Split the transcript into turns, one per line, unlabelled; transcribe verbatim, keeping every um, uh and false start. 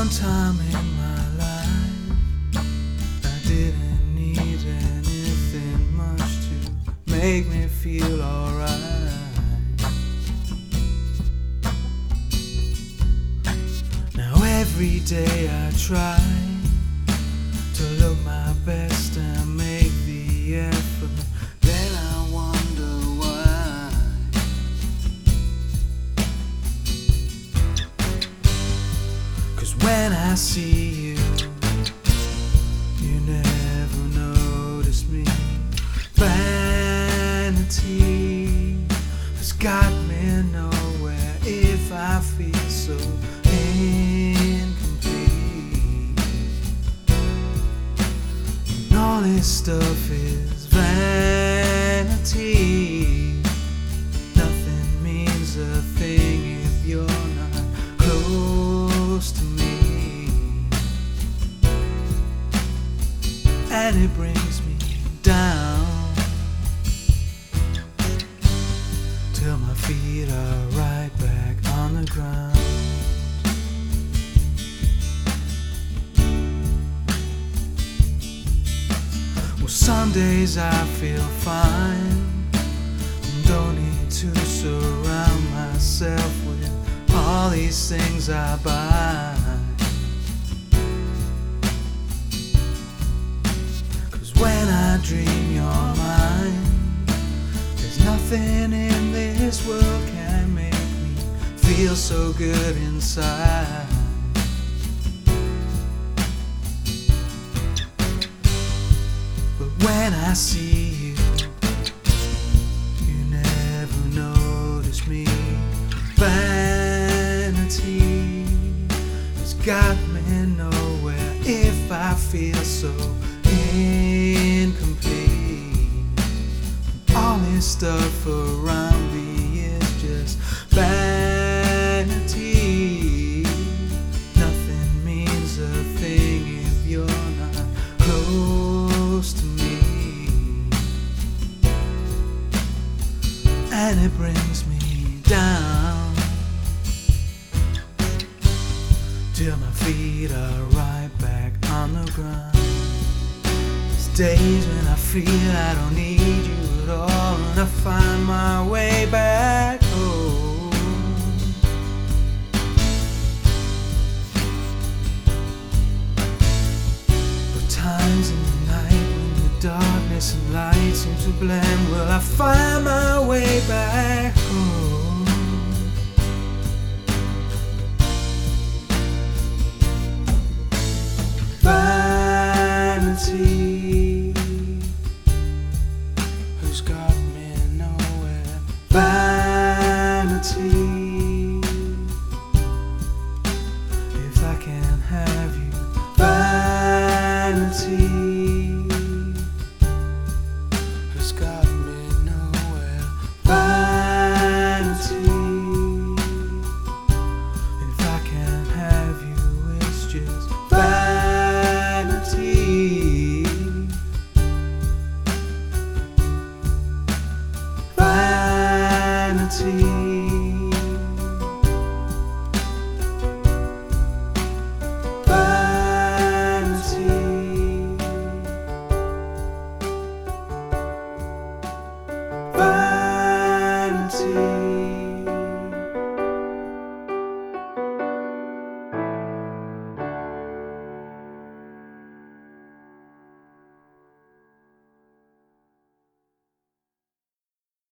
one time in my life I didn't need anything much to make me feel alright. Now every day I try to look my best and make the effort. Then I wonder why. 'Cause when I see you, you never notice me. Vanity has got me nowhere if I feel so incomplete. And all this stuff is vanity. Nothing means a thing if you're not close to me. And it brings me down till my feet are right back on the ground. Well, some days I feel fine, don't need to surround myself with all these things I buy. 'Cause when I dream you're mine, there's nothing in this world can make me feel so good inside. But when I see you, you never notice me. Vanity has got me nowhere if I feel so incomplete. All this stuff around me is just vanity. Nothing means a thing if you're not close to me. And it brings me down till my feet are right back on the ground. There's days when I feel I don't need you at all, and I find my way back home. But times in the night when the darkness and light seem to blend, will I find my way back home?